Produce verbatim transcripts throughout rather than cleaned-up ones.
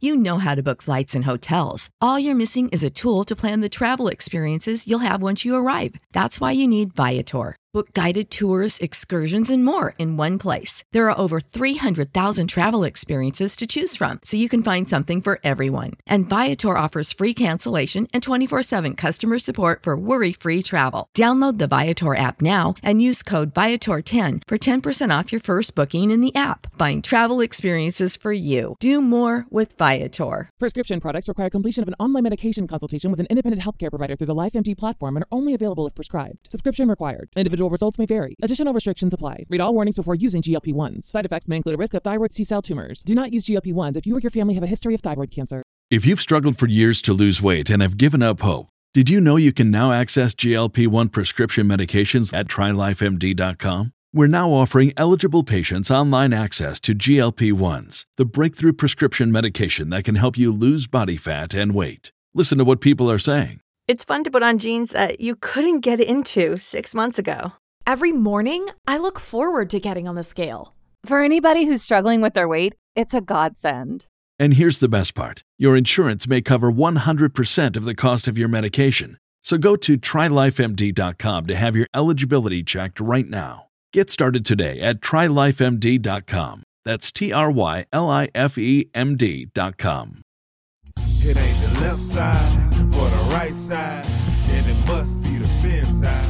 You know how to book flights and hotels. All you're missing is a tool to plan the travel experiences you'll have once you arrive. That's why you need Viator. Book guided tours, excursions, and more in one place. There are over three hundred thousand travel experiences to choose from, so you can find something for everyone. And Viator offers free cancellation and twenty-four seven customer support for worry-free travel. Download the Viator app now and use code Viator ten for ten percent off your first booking in the app. Find travel experiences for you. Do more with Viator. Prescription products require completion of an online medication consultation with an independent healthcare provider through the LifeMD platform and are only available if prescribed. Subscription required. Individual results may vary. Additional restrictions apply. Read all warnings before using G L P one s. Side effects may include a risk of thyroid C-cell tumors. Do not use G L P one s if you or your family have a history of thyroid cancer. If you've struggled for years to lose weight and have given up hope, did you know you can now access G L P one prescription medications at try life M D dot com? We're now offering eligible patients online access to G L P ones, the breakthrough prescription medication that can help you lose body fat and weight. Listen to what people are saying. It's fun to put on jeans that you couldn't get into six months ago. Every morning, I look forward to getting on the scale. For anybody who's struggling with their weight, it's a godsend. And here's the best part. Your insurance may cover one hundred percent of the cost of your medication. So go to try life M D dot com to have your eligibility checked right now. Get started today at try life M D dot com. That's T R Y L I F E M D dot com. It ain't the left side or the right side, then it must be the fin side.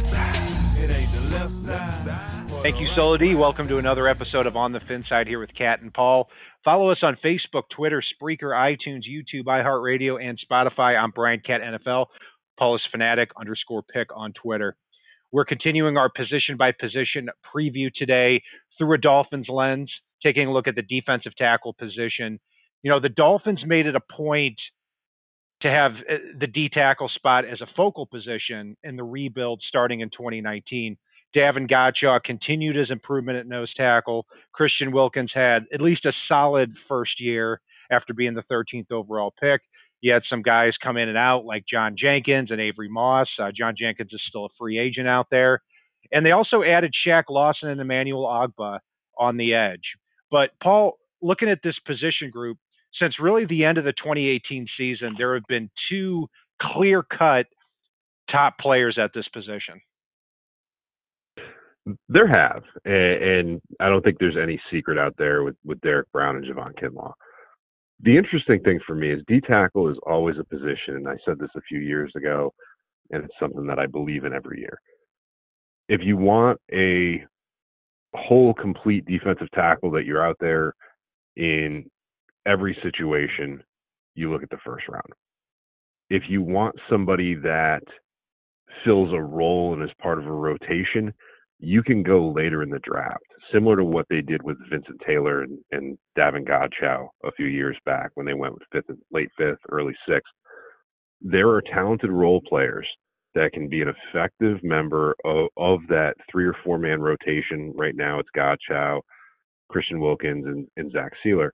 It ain't the left side. Thank you, Solo D. Welcome to another episode of On the Fin Side here with Kat and Paul. Follow us on Facebook, Twitter, Spreaker, iTunes, YouTube, iHeartRadio, and Spotify. I'm Brian Cat N F L. Paul is Fanatic underscore pick on Twitter. We're continuing our position-by-position preview today through a Dolphins lens, taking a look at the defensive tackle position. You know, the Dolphins made it a point to have the D tackle spot as a focal position in the rebuild starting in twenty nineteen. Davin Godchaux continued his improvement at nose tackle. Christian Wilkins had at least a solid first year after being the thirteenth overall pick. You had some guys come in and out like John Jenkins and Avery Moss. Uh, John Jenkins is still a free agent out there. And they also added Shaq Lawson and Emmanuel Ogbah on the edge. But, Paul, looking at this position group, since really the end of the twenty eighteen season, there have been two clear-cut top players at this position. There have, and, and I don't think there's any secret out there with, with Derek Brown and Javon Kinlaw. The interesting thing for me is D tackle is always a position, and I said this a few years ago, and it's something that I believe in every year. If you want a whole, complete defensive tackle that you're out there in every situation, you look at the first round. If you want somebody that fills a role and is part of a rotation, you can go later in the draft, similar to what they did with Vincent Taylor and, and Davin Godchaux a few years back when they went with fifth, late fifth, early sixth. There are talented role players that can be an effective member of, of that three or four man rotation. Right now it's Godchaux, Christian Wilkins, and, and Zach Sealer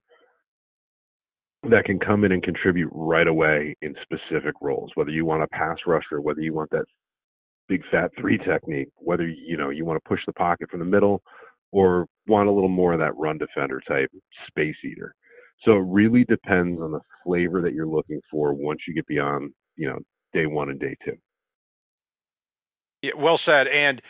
that can come in and contribute right away in specific roles, whether you want a pass rusher, whether you want that big fat three technique, whether you know you want to push the pocket from the middle or want a little more of that run defender type space eater. So it really depends on the flavor that you're looking for once you get beyond, you know, day one and day two. Yeah, well said. And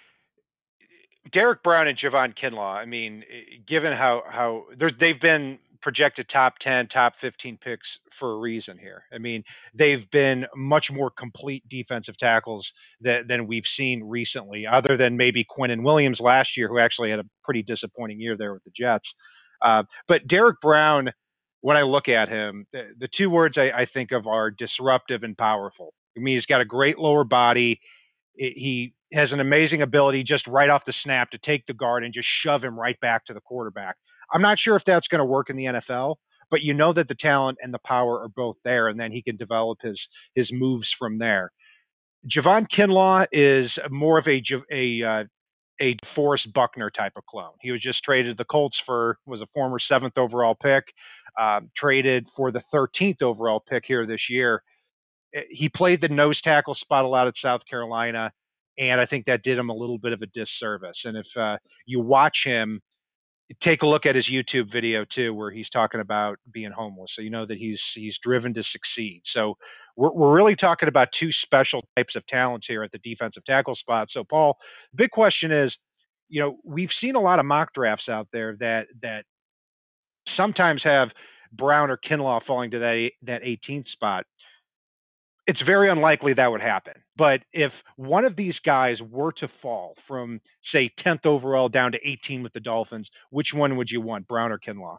Derek Brown and Javon Kinlaw, I mean, given how, how they've been projected top ten, top fifteen picks for a reason here. I mean, they've been much more complete defensive tackles that, than we've seen recently, other than maybe Quinnen Williams last year, who actually had a pretty disappointing year there with the Jets. Uh, but Derek Brown, when I look at him, the, the two words I, I think of are disruptive and powerful. I mean, he's got a great lower body. It, he has an amazing ability just right off the snap to take the guard and just shove him right back to the quarterback. I'm not sure if that's going to work in the N F L, but you know that the talent and the power are both there, and then he can develop his his moves from there. Javon Kinlaw is more of a a uh, a DeForest Buckner type of clone. He was just traded to the Colts for was a former seventh overall pick, um, traded for the thirteenth overall pick here this year. He played the nose tackle spot a lot at South Carolina, and I think that did him a little bit of a disservice. And if uh, you watch him, take a look at his YouTube video too, where he's talking about being homeless. So you know that he's he's driven to succeed. So we're we're really talking about two special types of talents here at the defensive tackle spot. So Paul, the big question is, you know, we've seen a lot of mock drafts out there that that sometimes have Brown or Kinlaw falling to that that eighteenth spot. It's very unlikely that would happen. But if one of these guys were to fall from, say, tenth overall down to eighteen with the Dolphins, which one would you want, Brown or Kinlaw?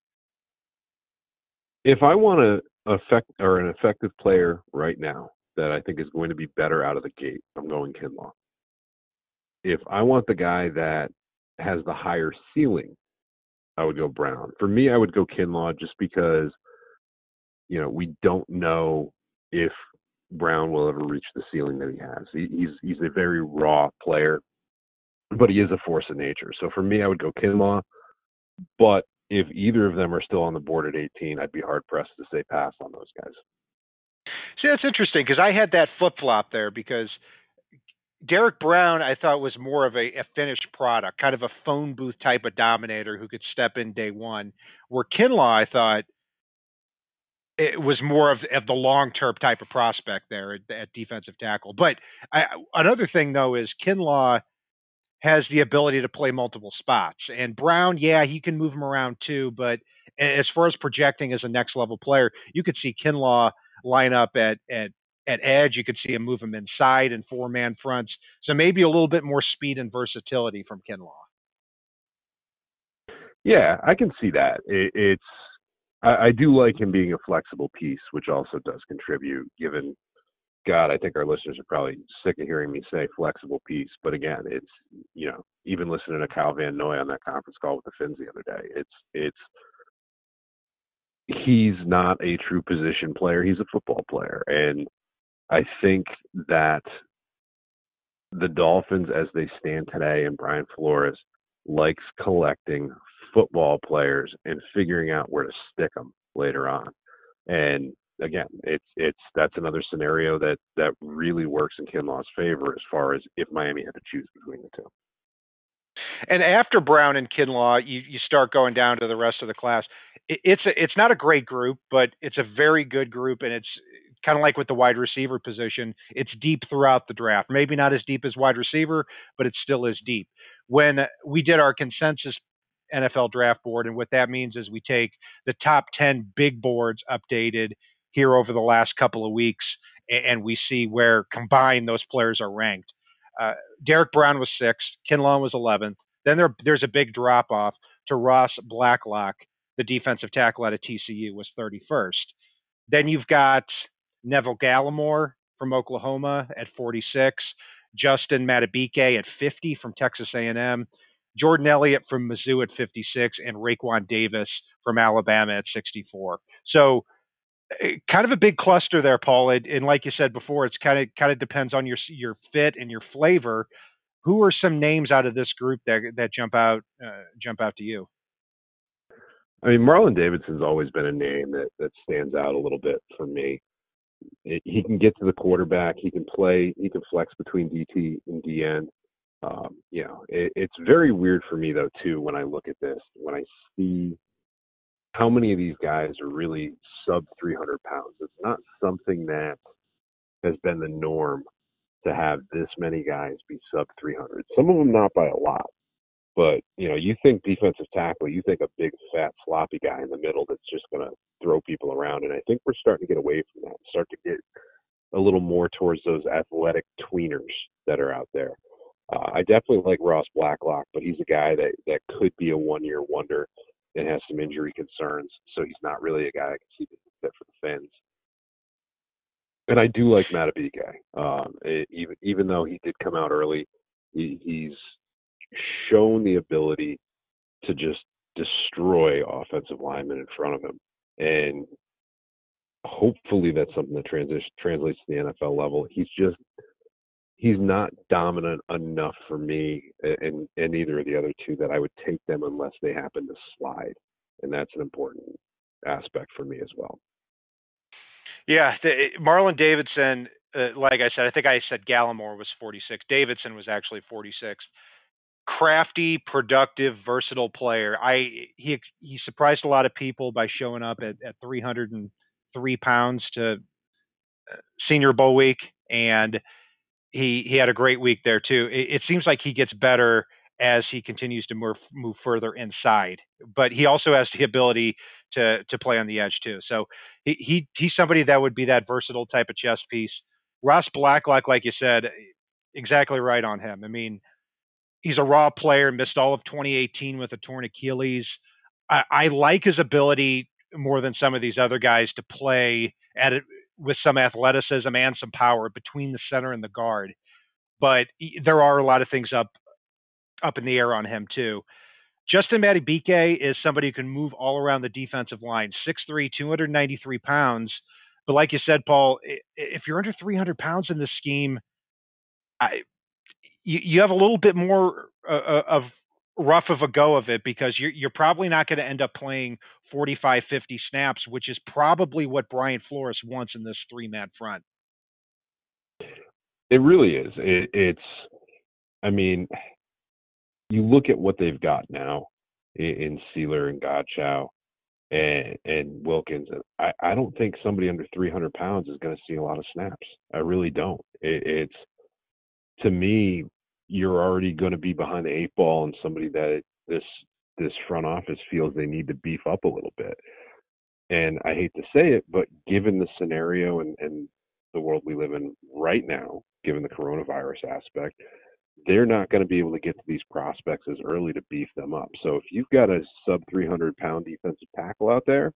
If I want a effect or an effective player right now that I think is going to be better out of the gate, I'm going Kinlaw. If I want the guy that has the higher ceiling, I would go Brown. For me, I would go Kinlaw just because, you know, we don't know if Brown will ever reach the ceiling that he has. He, he's he's a very raw player, but he is a force of nature. So for me, I would go Kinlaw. But if either of them are still on the board at eighteen, I'd be hard-pressed to say pass on those guys. See, that's interesting because I had that flip-flop there because Derek Brown, I thought, was more of a, a finished product, kind of a phone booth type of dominator who could step in day one, where Kinlaw, I thought, it was more of, of the long-term type of prospect there at, at defensive tackle. But I, another thing, though, is Kinlaw has the ability to play multiple spots. And Brown, yeah, he can move him around too. But as far as projecting as a next-level player, you could see Kinlaw line up at, at, at edge. You could see him move him inside in four-man fronts. So maybe a little bit more speed and versatility from Kinlaw. Yeah, I can see that. It, it's I, I do like him being a flexible piece, which also does contribute, given, God, I think our listeners are probably sick of hearing me say flexible piece. But again, it's, you know, even listening to Kyle Van Noy on that conference call with the Finns the other day, it's, it's, he's not a true position player. He's a football player. And I think that the Dolphins, as they stand today, and Brian Flores likes collecting football players and figuring out where to stick them later on. And again, it's it's that's another scenario that that really works in Kinlaw's favor as far as if Miami had to choose between the two. And after Brown and Kinlaw, you, you start going down to the rest of the class. It, it's a, it's not a great group, but it's a very good group, and it's kind of like with the wide receiver position. It's deep throughout the draft. Maybe not as deep as wide receiver, but it still is deep. When we did our consensus N F L draft board, and what that means is we take the top ten big boards updated here over the last couple of weeks, and we see where combined those players are ranked. Uh, Derek Brown was sixth, Kinlaw was eleventh. Then there, there's a big drop off to Ross Blacklock, the defensive tackle out of T C U, was thirty-first. Then you've got Neville Gallimore from Oklahoma at forty-six, Justin Matabike at fifty from Texas A and M, Jordan Elliott from Mizzou at fifty-six, and Raekwon Davis from Alabama at sixty-four. So kind of a big cluster there, Paul. And, and like you said before, it's kind of kind of depends on your your fit and your flavor. Who are some names out of this group that that jump out uh, jump out to you? I mean, Marlon Davidson's always been a name that, that stands out a little bit for me. It, he can get to the quarterback. He can play. He can flex between D T and D N. Um, you know, it, it's very weird for me, though, too, when I look at this, when I see how many of these guys are really sub three hundred pounds. It's not something that has been the norm to have this many guys be sub three hundred. Some of them not by a lot. But, you know, you think defensive tackle, you think a big, fat, sloppy guy in the middle that's just going to throw people around. And I think we're starting to get away from that, start to get a little more towards those athletic tweeners that are out there. Uh, I definitely like Ross Blacklock, but he's a guy that, that could be a one-year wonder and has some injury concerns. So he's not really a guy I can see being fit for the Finns. And I do like Matabike. Um, it, even, even though he did come out early, he, he's shown the ability to just destroy offensive linemen in front of him. And hopefully that's something that transition, translates to the N F L level. He's just, he's not dominant enough for me and, and either of the other two that I would take them unless they happen to slide. And that's an important aspect for me as well. Yeah, the, Marlon Davidson, uh, like I said, I think I said Gallimore was forty-six. Davidson was actually forty-six. crafty, productive, versatile player. I he he surprised a lot of people by showing up at, at three hundred three pounds to Senior Bowl week, and he he had a great week there too. It, it seems like he gets better as he continues to move move further inside, but he also has the ability to to play on the edge too. So he, he he's somebody that would be that versatile type of chess piece. Ross Blacklock, like you said, exactly right on him. I mean, he's a raw player, missed all of twenty eighteen with a torn Achilles. I, I like his ability more than some of these other guys to play at it with some athleticism and some power between the center and the guard. But there are a lot of things up up in the air on him too. Justin Madubuike is somebody who can move all around the defensive line, six three, two hundred ninety-three pounds. But like you said, Paul, if you're under three hundred pounds in this scheme, I, you, you have a little bit more uh, of rough of a go of it because you're, you're probably not going to end up playing forty-five, fifty snaps, which is probably what Brian Flores wants in this three-man front. It really is. It, it's, I mean, you look at what they've got now in, in Sealer and Godchow and, and Wilkins. I, I don't think somebody under three hundred pounds is going to see a lot of snaps. I really don't. It, it's, to me, you're already going to be behind the eight ball and somebody that this this front office feels they need to beef up a little bit. And I hate to say it, but given the scenario and, and the world we live in right now, given the coronavirus aspect, they're not going to be able to get to these prospects as early to beef them up. So if you've got a sub three hundred pound defensive tackle out there,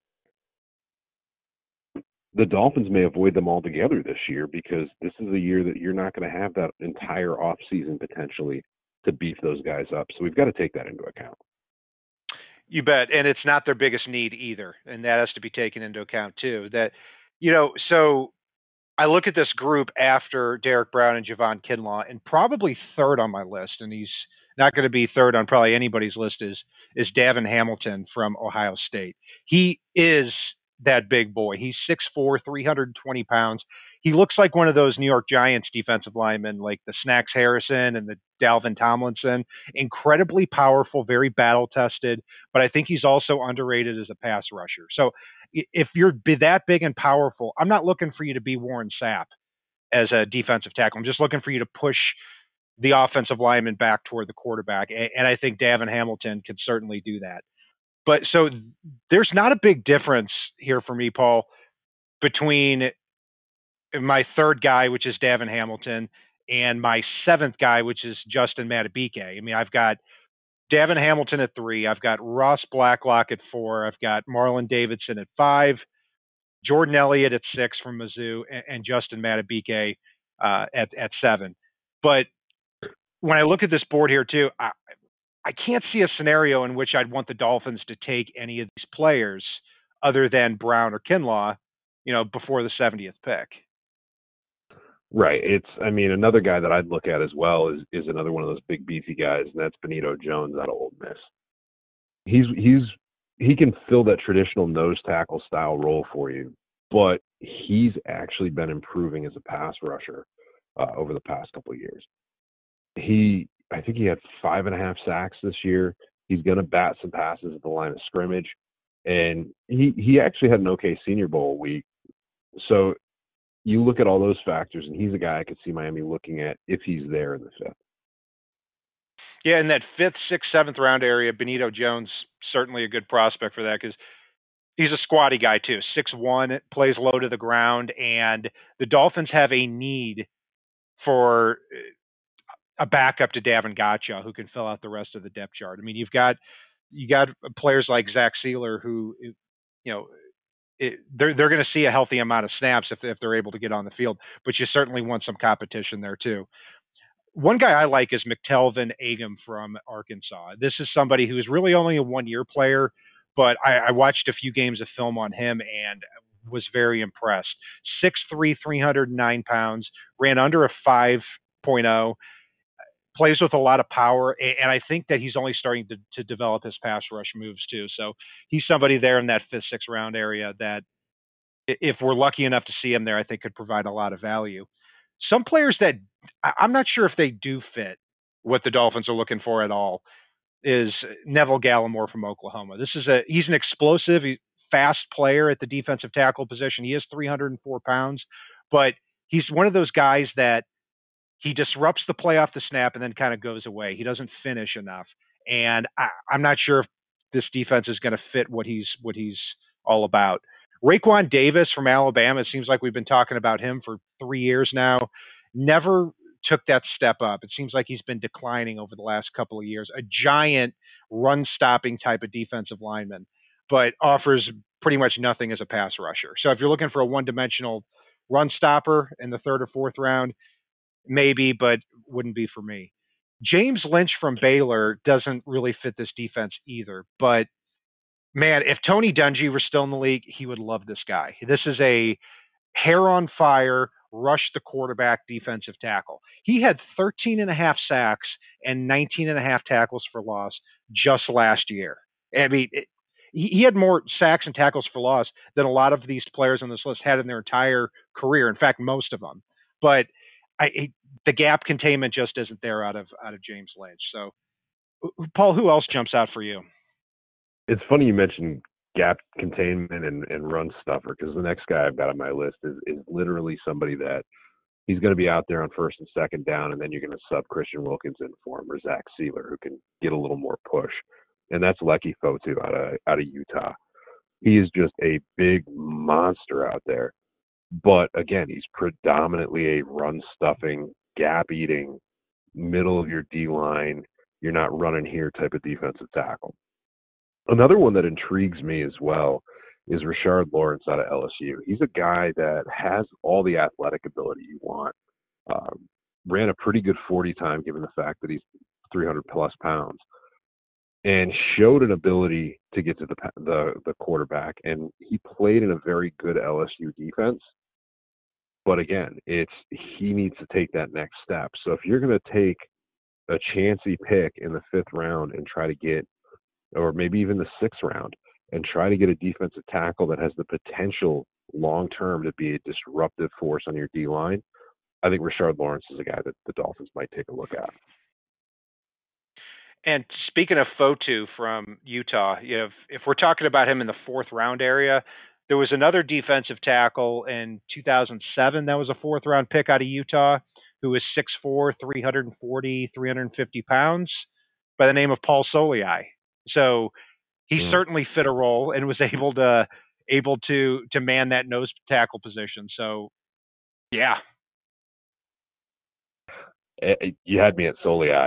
the Dolphins may avoid them altogether this year because this is a year that you're not going to have that entire offseason potentially to beef those guys up. So we've got to take that into account. You bet. And it's not their biggest need either. And that has to be taken into account too. That, you know, so I look at this group after Derek Brown and Javon Kinlaw, and probably third on my list, and he's not going to be third on probably anybody's list, is is Davin Hamilton from Ohio State. He is that big boy. He's six four, three hundred twenty pounds. He looks like one of those New York Giants defensive linemen, like the Snacks Harrison and the Dalvin Tomlinson. Incredibly powerful, very battle-tested, but I think he's also underrated as a pass rusher. So if you're that big and powerful, I'm not looking for you to be Warren Sapp as a defensive tackle. I'm just looking for you to push the offensive lineman back toward the quarterback, and I think Davin Hamilton can certainly do that. But so there's not a big difference here for me, Paul, between my third guy, which is Davin Hamilton, and my seventh guy, which is Justin Madubuike. I mean, I've got Davin Hamilton at three. I've got Ross Blacklock at four. I've got Marlon Davidson at five, Jordan Elliott at six from Mizzou, and, and Justin Madubuike uh, at, at seven. But when I look at this board here too, I, I can't see a scenario in which I'd want the Dolphins to take any of these players other than Brown or Kinlaw, you know, before the seventieth pick. Right. It's, I mean, another guy that I'd look at as well is, is another one of those big beefy guys, and that's Benito Jones out of Ole Miss. He's, he's, he can fill that traditional nose tackle style role for you, but he's actually been improving as a pass rusher uh, over the past couple of years. He, I think he had five and a half sacks this year. He's going to bat some passes at the line of scrimmage, and he, he actually had an okay Senior Bowl week. So you look at all those factors, and he's a guy I could see Miami looking at if he's there in the fifth. Yeah, in that fifth, sixth, seventh round area, Benito Jones, certainly a good prospect for that because he's a squatty guy too. six one, plays low to the ground, and the Dolphins have a need for a backup to Davin Godchow who can fill out the rest of the depth chart. I mean, you've got you got players like Zach Sealer who, you know, It, they're they're going to see a healthy amount of snaps if if they're able to get on the field, but you certainly want some competition there too. One guy I like is McTelvin Agam from Arkansas. This is somebody who is really only a one-year player, but I, I watched a few games of film on him and was very impressed. six three, three hundred nine pounds, ran under a five point oh, plays with a lot of power, and I think that he's only starting to, to develop his pass rush moves too. So he's somebody there in that fifth, sixth round area that if we're lucky enough to see him there, I think could provide a lot of value. Some players that I'm not sure if they do fit what the Dolphins are looking for at all, is Neville Gallimore from Oklahoma. This is a he's an explosive, fast player at the defensive tackle position. He is three hundred four pounds, but he's one of those guys that he disrupts the play off the snap and then kind of goes away. He doesn't finish enough, and I, I'm not sure if this defense is going to fit what he's what he's all about. Raekwon Davis from Alabama. It seems like we've been talking about him for three years now. Never took that step up. It seems like he's been declining over the last couple of years. A giant run-stopping type of defensive lineman, but offers pretty much nothing as a pass rusher. So if you're looking for a one-dimensional run stopper in the third or fourth round, maybe, but wouldn't be for me. James Lynch from Baylor doesn't really fit this defense either. But, man, if Tony Dungy were still in the league, he would love this guy. This is a hair-on-fire, rush the quarterback defensive tackle. He had thirteen and a half sacks and nineteen and a half tackles for loss just last year. I mean, it, he had more sacks and tackles for loss than a lot of these players on this list had in their entire career. In fact, most of them. But I, the gap containment just isn't there out of out of James Lynch. So, Paul, who else jumps out for you? It's funny you mentioned gap containment and, and run stuffer, because the next guy I've got on my list is, is literally somebody that he's going to be out there on first and second down, and then you're going to sub Christian Wilkinson for him or Zach Sealer, who can get a little more push. And that's Leki Fotu out of out of Utah. He is just a big monster out there. But again, he's predominantly a run-stuffing, gap-eating, middle of your D-line, you're not running here type of defensive tackle. Another one that intrigues me as well is Rashard Lawrence out of L S U. He's a guy that has all the athletic ability you want. Um, ran a pretty good forty time given the fact that he's three hundred plus pounds, and showed an ability to get to the the, the quarterback. And he played in a very good L S U defense. But again, it's he needs to take that next step. So if you're going to take a chancy pick in the fifth round and try to get, or maybe even the sixth round, and try to get a defensive tackle that has the potential long-term to be a disruptive force on your D-line, I think Rashard Lawrence is a guy that the Dolphins might take a look at. And speaking of Fotu from Utah, you know, if, if we're talking about him in the fourth round area, there was another defensive tackle in two thousand seven that was a fourth round pick out of Utah who was six foot four, three forty, three fifty pounds by the name of Paul Soliai. So he mm. certainly fit a role and was able to able to to man that nose tackle position. So, yeah. You had me at Soliai.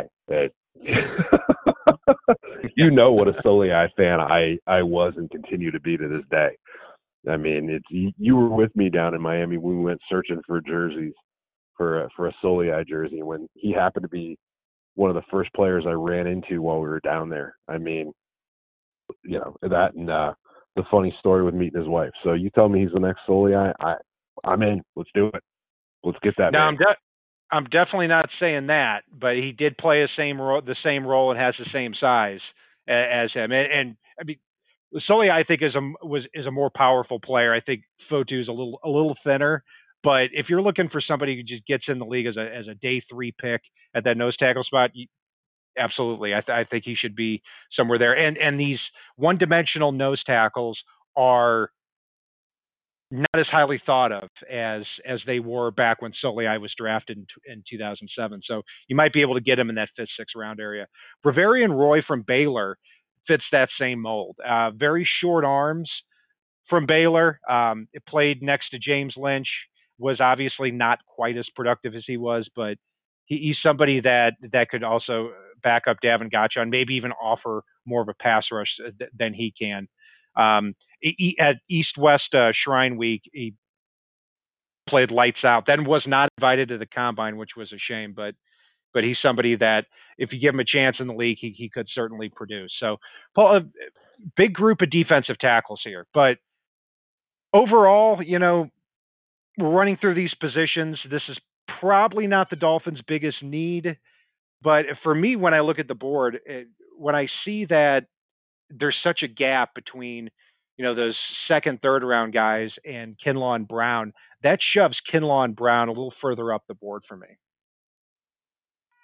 You know what a Soliai fan I, I was and continue to be to this day. I mean, it's you were with me down in Miami when we went searching for jerseys for a, for a Soliai jersey when he happened to be one of the first players I ran into while we were down there. I mean, you know, that and uh, the funny story with meeting his wife. So you tell me he's the next Soliai, I, I'm in. Let's do it. Let's get that. Now, I'm, de- I'm definitely not saying that, but he did play a same ro- the same role and has the same size as him. And, and I mean, Soliai, I think, is a was is a more powerful player. I think Fotu is a little a little thinner. But if you're looking for somebody who just gets in the league as a as a day three pick at that nose tackle spot, you, absolutely, I, th- I think he should be somewhere there. And and these one dimensional nose tackles are not as highly thought of as as they were back when Soliai was drafted in, in two thousand seven. So you might be able to get him in that fifth, sixth round area. Bavarian Roy from Baylor fits that same mold. Uh, very short arms from Baylor. Um, it played next to James Lynch. Was obviously not quite as productive as he was, but he, he's somebody that that could also back up Davin Gotcha and maybe even offer more of a pass rush th- than he can. Um, he, at East-West uh, Shrine Week, he played lights out. Then was not invited to the combine, which was a shame. But but he's somebody that if you give him a chance in the league, he he could certainly produce. So, Paul, a big group of defensive tackles here, but overall, you know, we're running through these positions. This is probably not the Dolphins' biggest need, but for me, when I look at the board, it, when I see that there's such a gap between, you know, those second, third round guys and Kinlaw and Brown, that shoves Kinlaw and Brown a little further up the board for me.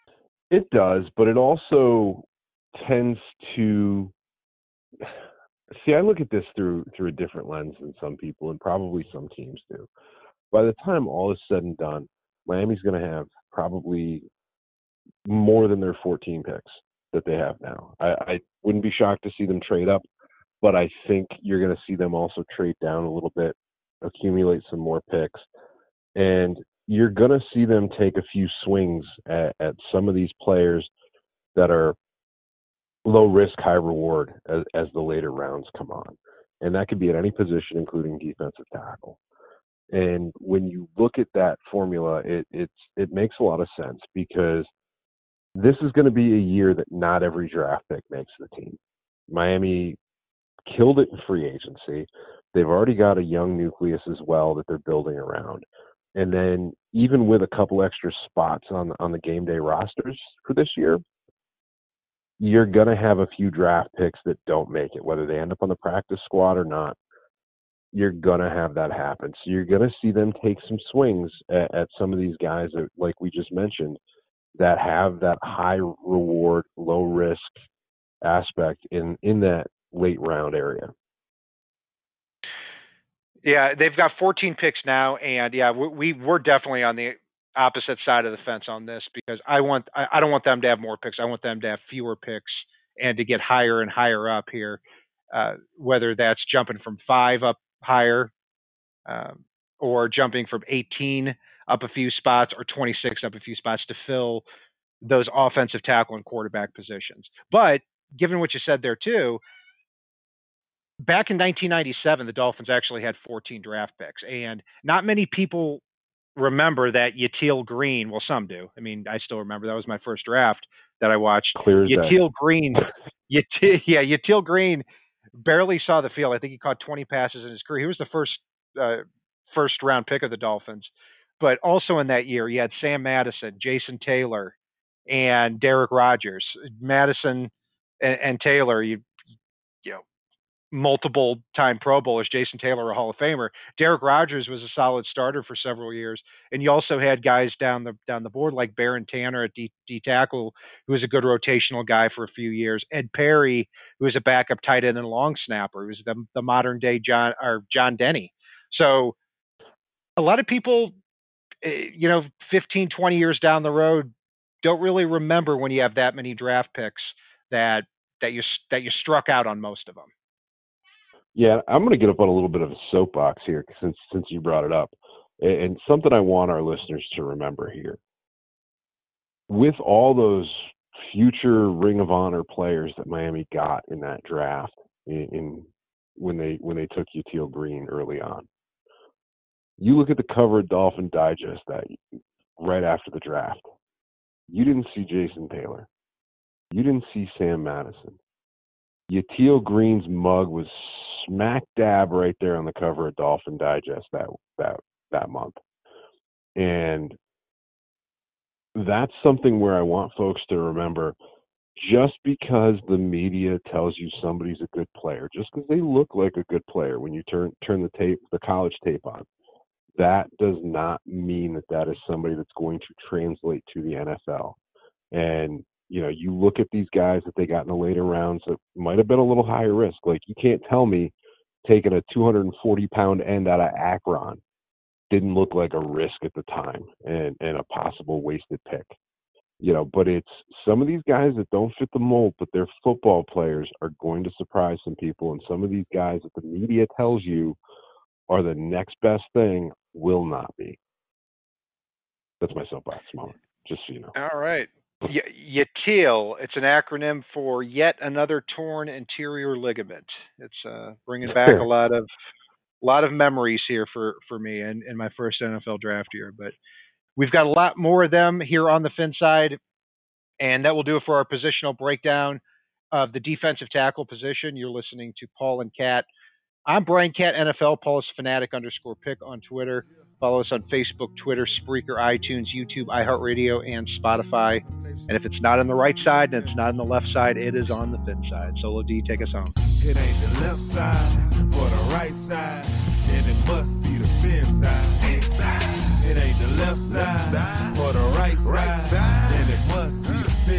It does, but it also tends to see. I look at this through through a different lens than some people, and probably some teams do. By the time all is said and done, Miami's going to have probably more than their fourteen picks that they have now. I, I wouldn't be shocked to see them trade up, but I think you're going to see them also trade down a little bit, accumulate some more picks, and you're going to see them take a few swings at, at some of these players that are low risk, high reward as, as the later rounds come on. And that could be at any position, including defensive tackle. And when you look at that formula, it it's, it makes a lot of sense, because this is going to be a year that not every draft pick makes the team. Miami killed it in free agency. They've already got a young nucleus as well that they're building around. And then even with a couple extra spots on, on the game day rosters for this year, you're going to have a few draft picks that don't make it, whether they end up on the practice squad or not. You're going to have that happen. So you're going to see them take some swings at, at some of these guys that, like we just mentioned, that have that high reward, low risk aspect in, in that late round area. Yeah, they've got fourteen picks now, and yeah, we, we we're definitely on the opposite side of the fence on this, because I want I, I don't want them to have more picks. I want them to have fewer picks and to get higher and higher up here, uh, whether that's jumping from five up higher, um, or jumping from eighteen up a few spots, or twenty-six up a few spots to fill those offensive tackle and quarterback positions. But given what you said there too, back in nineteen ninety-seven, the Dolphins actually had fourteen draft picks, and not many people remember that Yatil Green. Well, some do. I mean, I still remember that was my first draft that I watched. Clear as Yatil day. Green, Yatil, yeah, Yatil Green barely saw the field. I think he caught twenty passes in his career. He was the first uh, first round pick of the Dolphins. But also in that year, you had Sam Madison, Jason Taylor, and Derek Rogers. Madison and, and Taylor, you you know, multiple time Pro Bowlers. Jason Taylor, a Hall of Famer. Derek Rogers was a solid starter for several years, and you also had guys down the down the board like Baron Tanner at D, D tackle, who was a good rotational guy for a few years. Ed Perry, who was a backup tight end and long snapper, who was the the modern day John or John Denny. So a lot of people, you know, fifteen, twenty years down the road, don't really remember when you have that many draft picks that that you that you struck out on most of them. Yeah, I'm going to get up on a little bit of a soapbox here since since you brought it up, and something I want our listeners to remember here. With all those future Ring of Honor players that Miami got in that draft, in, in when they when they took Yatil Green early on, you look at the cover of Dolphin Digest that right after the draft, you didn't see Jason Taylor, you didn't see Sam Madison. Yatil Green's mug was smack dab right there on the cover of Dolphin Digest that that that month. And that's something where I want folks to remember, just because the media tells you somebody's a good player, just because they look like a good player when you turn turn the tape, the college tape on, that does not mean that that is somebody that's going to translate to the N F L. And you know, you look at these guys that they got in the later rounds that might have been a little higher risk. Like, you can't tell me taking a two hundred forty pound end out of Akron didn't look like a risk at the time and, and a possible wasted pick. You know, but it's some of these guys that don't fit the mold, but they're football players, are going to surprise some people. And some of these guys that the media tells you are the next best thing will not be. That's my soapbox moment, just so you know. All right. Y- Yatil, it's an acronym for yet another torn anterior ligament. It's uh, bringing back a lot of a lot of memories here for, for me in, in my first N F L draft year. But we've got a lot more of them here on the Fin side, and that will do it for our positional breakdown of the defensive tackle position. You're listening to Paul and Kat. I'm Brian Cat N F L. Paul is fanatic underscore pick on Twitter. Follow us on Facebook, Twitter, Spreaker, iTunes, YouTube, iHeartRadio, and Spotify. And if it's not on the right side and it's not on the left side, it is on the Fin side. Solo D, take us home. It ain't the left side or the right side, then it must be the Fin side. Inside. It ain't the left side, left side or the right, right side, then it must be the Fin side.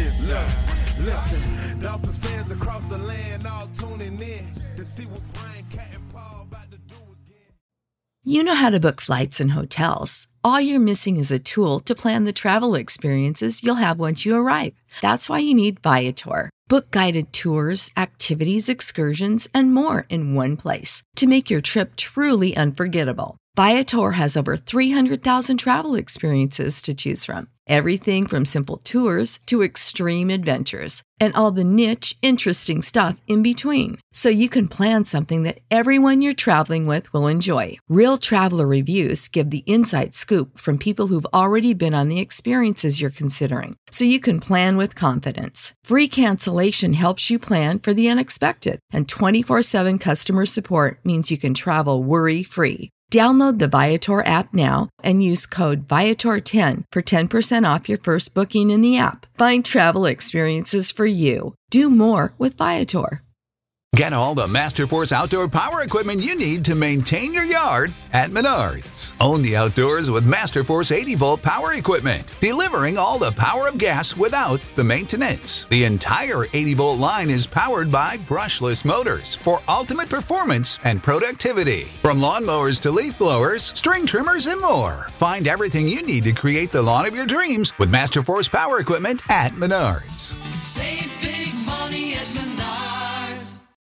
Listen, Dolphins fans across the land all tuning in to see what Brian, Cat, and Paul about to do again. You know how to book flights and hotels. All you're missing is a tool to plan the travel experiences you'll have once you arrive. That's why you need Viator. Book guided tours, activities, excursions, and more in one place to make your trip truly unforgettable. Viator has over three hundred thousand travel experiences to choose from. Everything from simple tours to extreme adventures and all the niche, interesting stuff in between. So you can plan something that everyone you're traveling with will enjoy. Real traveler reviews give the inside scoop from people who've already been on the experiences you're considering. So you can plan with confidence. Free cancellation helps you plan for the unexpected. And twenty-four seven customer support means you can travel worry-free. Download the Viator app now and use code Viator ten for ten percent off your first booking in the app. Find travel experiences for you. Do more with Viator. Get all the Masterforce outdoor power equipment you need to maintain your yard at Menards. Own the outdoors with Masterforce eighty volt power equipment, delivering all the power of gas without the maintenance. The entire eighty volt line is powered by brushless motors for ultimate performance and productivity. From lawnmowers to leaf blowers, string trimmers, and more. Find everything you need to create the lawn of your dreams with Masterforce power equipment at Menards. Save